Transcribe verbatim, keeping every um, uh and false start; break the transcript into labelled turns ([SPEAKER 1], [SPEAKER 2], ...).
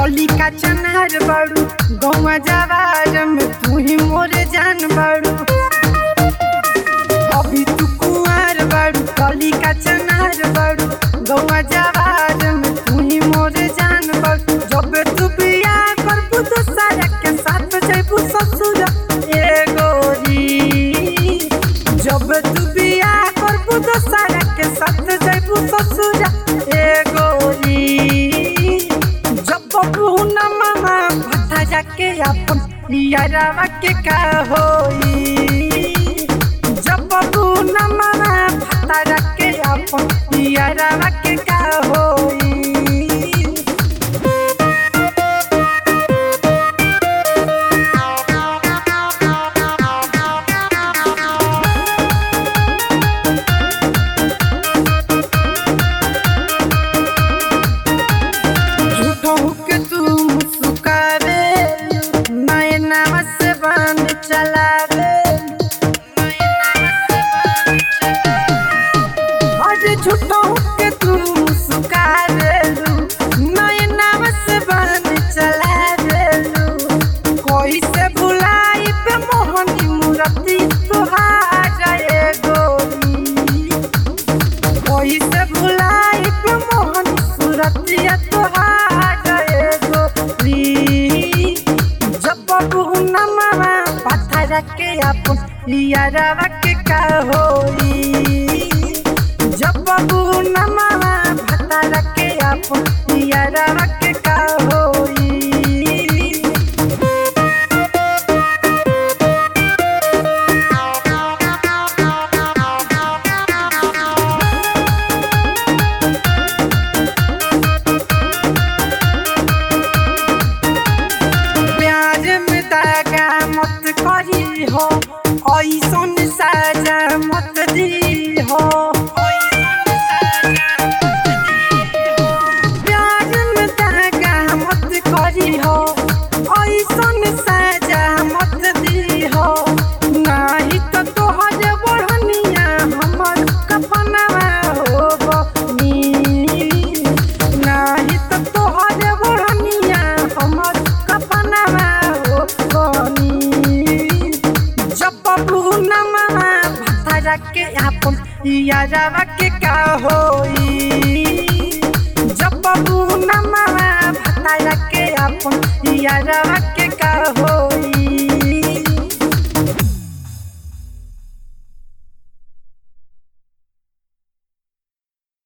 [SPEAKER 1] कली का चनार बाड़ू गौवा जवार में तू ही मोर जान बाड़ू। अभी तू कुंवार बाड़ू कली का चनार बाड़ू गौवा जवार में तू ही मोर जान बाड़ू। जब तू बियाह करबू तो सारा के साथ जइबू ससुर ए गोरी। जब तू बियाह करबू तो सारा के साथ जइबू ससुर ए गोरी। जब बबू न मामा भत्ता जाके अपन यारवा के का होई। जब बबू न मामा भत्ता जाके अपन यारवा के का होई। झूठों के तू मुस्कुरावेलू नैना से बन चलावेलू। कोई से भुलाई पे मोहनी मूर्ति तुहार ए गोरी। कोई से भुलाई पे मोहनी सूरती तुहार ए गोरी। जब बबू न मामा पत्थर के अपन यारवा के का होई। जब बबू न मामा भत्ता रखे अपन यारवा के का होई। प्यार में दागा मत करी हो ऐसन साजा मत दी हो। के अपन यारवा के का होई। जब बबू न मामा भत्ता के अपन यारवा के का हो।